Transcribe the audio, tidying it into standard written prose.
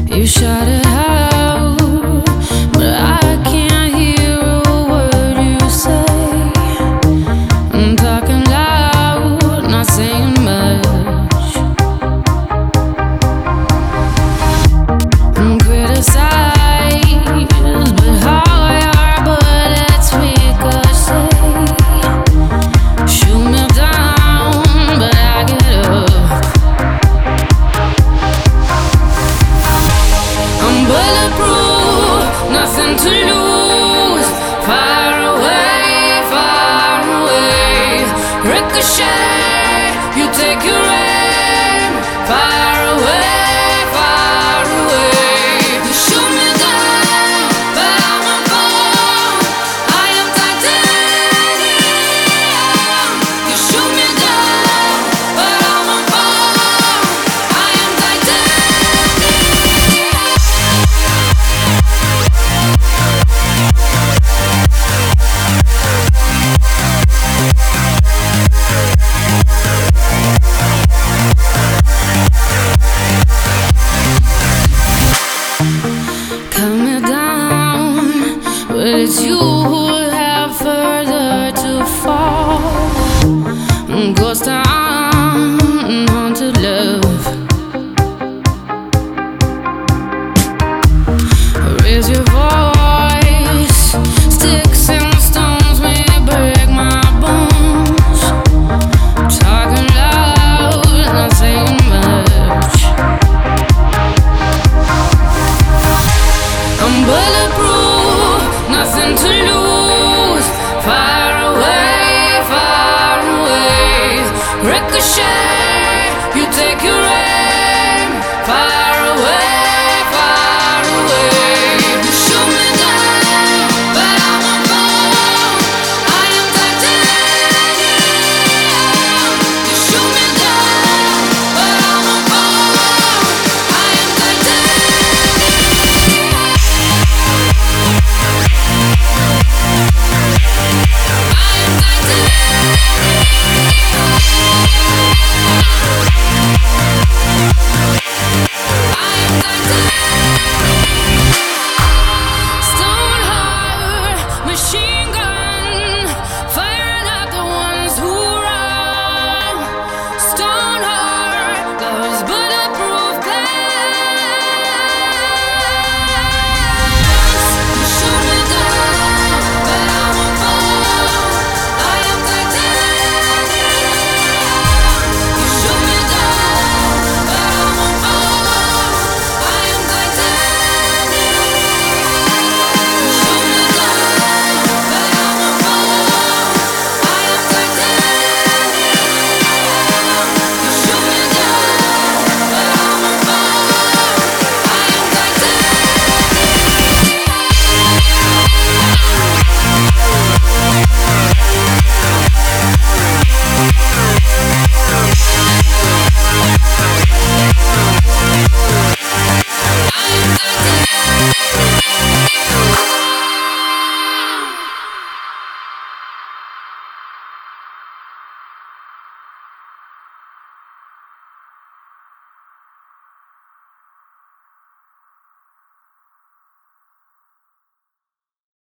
You shout it out, but I can't hear a word you say. I'm talking loud, not saying much. I'm criticized, but how your bullets ricochet. Shoot me down, but I get up. I'm bulletproof, nothing to lose. Far away, ricochet. You take your